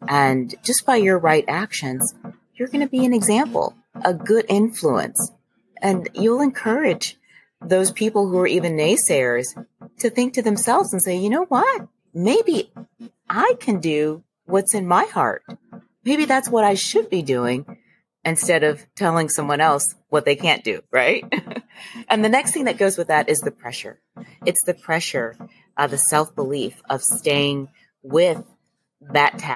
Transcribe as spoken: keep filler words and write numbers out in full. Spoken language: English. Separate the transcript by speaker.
Speaker 1: And just by your right actions, you're going to be an example, a good influence. And you'll encourage those people who are even naysayers to think to themselves and say, you know what? Maybe I can do what's in my heart. Maybe that's what I should be doing instead of telling someone else what they can't do, right? And the next thing that goes with that is the pressure. It's the pressure, uh, the self-belief of staying with that task